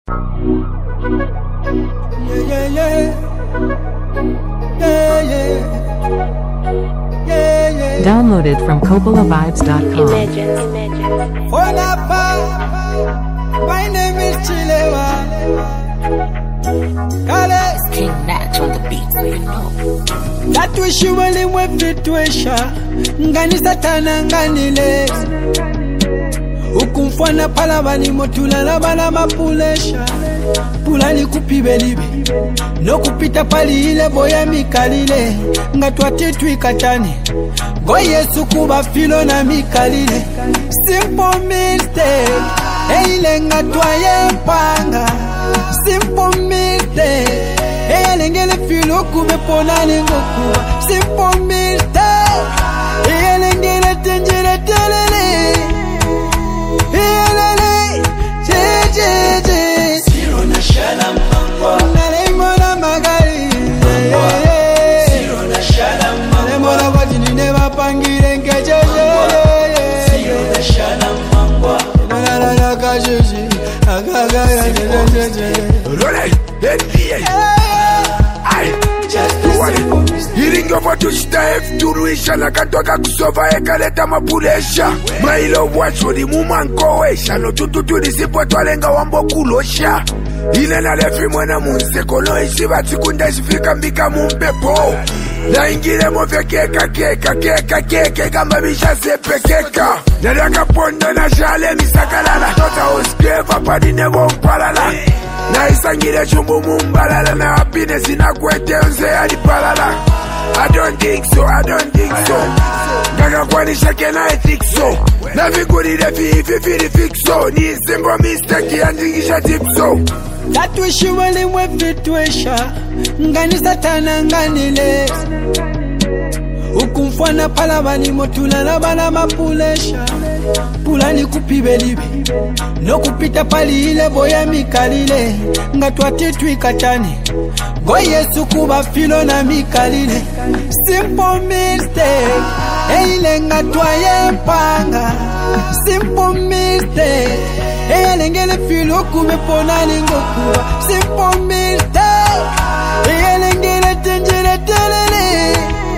Downloaded from CoppolaVibes.com. My name is Chilewa. King Natch on the beat, you know. That wish you only went to Ngani satana ngani le. Ukumfwana palavani motula la bala mapulesha. Pulani kupibelibi. No kupita pali ile boya mikalile. Ngatwa titwi katani. Goye sukuba filo na mikalile. Simple mistake. Eile ngatwa yempanga. Simple mistake. Eile ngele filo kubeponani ngoku. Simple mistake. Eile ngele tenjere telele. Eile je. Siro na shala mangwa. Nalemona magari. Siro na shala mangwa. Nalemona wajini neva pangire nkeje. Siro na shala mangwa. La kajeji. Agaga ya jeje. Rolling, Hearing over to Steph Turuisha na katoka kusova ekaleta mapulesha Mailo wacho di mumankoesha No tututu disipo twalenga wambo kulosha Ile na lefi mwena munseko no ishiva tikunda ishifika mbika mumpepo Na ingile mofya keka Kamba bisha sepe keka Nadaka pondo na shale misakalala Tota uskeva padi nevo mpalala Na isangile chumbu mumbalala Na happiness inakwete unze alipalala I don't think so Gaga kwani shake na I think so Na viguri refi ifi fixo Ni simple mistake ya ndingisha tipso That wish you only went to Ngani satana ngani le. Ukumfwana palavani motula la bala mapulesha. Pulani kupibelibi. No kupita pali ile boya mikalile. Ngatwa titwi katani. Goye sukuba filo na mikalile. Simple mistake. Eile ngatwa yempanga. Simple mistake. Eile ngele filo kubeponani ngoku. Simple mistake. Eile ngele tenjere telele.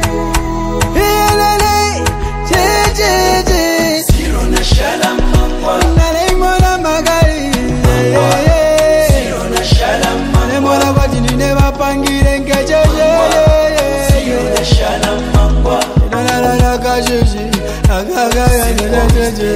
Eile je. Siro na shala mangwa. Nalemona magari. Siro na shala mangwa. Nalemona wajini neva pangire nkeje. Siro na shala mangwa. La kajeji. Agaga ya jeje.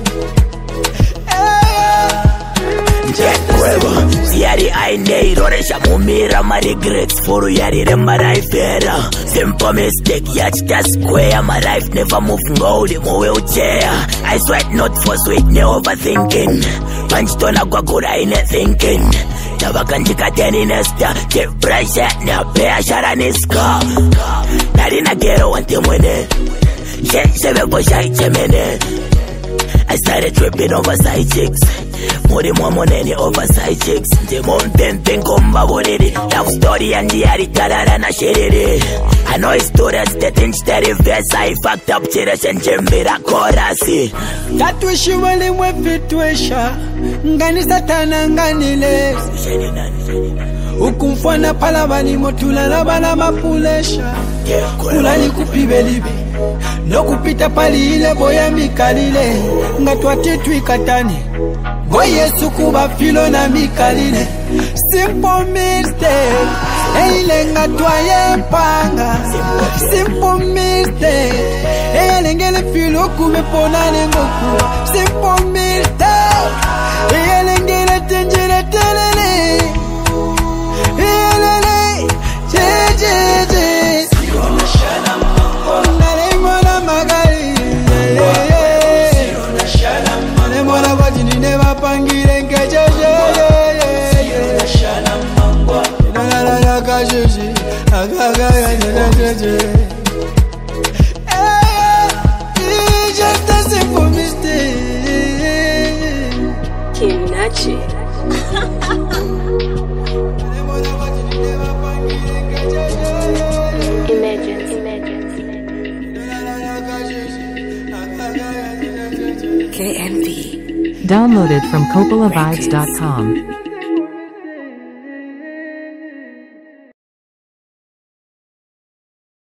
Yari aine roresha mumira my regrets for yari remember I fera simple mistake yachita square my life never move ngoli mo wheelchair I sweat not for sweet ne overthinking punch tona kwa kura ine thinking tabakanjika teni nesta ke pressure na pea shara niska nari na gero wante mwene sebe boshai chemene I started tripping over side chicks Muri mwamoneni over side chicks Ndimo mpempe nkomba boniri Love story and yari talala na shiriri I know it's stories that instead of verse I fucked up chirish and jimbira korasi That wish you only went to Ngani satana ngani le. Ukumfwana palavani motula la bala mapulesha. Pulani kupibelibi. No kupita pali ile boya mikalile. Ngatwa titwi katani. Goye sukuba filo na mikalile. Simple mistake. Eile ngatwa yempanga. Simple mistake. Eile ngele filo kubeponani ngoku. Simple mistake. Eile ngele tenjere telele. Eile je. Siro na shala mangwa. Nalemona magari. Siro na shala mangwa. Nalemona wajini neva pangire nkeje. Siro na shala mangwa. La kajeji. Agaga ya jeje. It's just a simple mistake. King Natch. Downloaded from CoppolaVibes.com.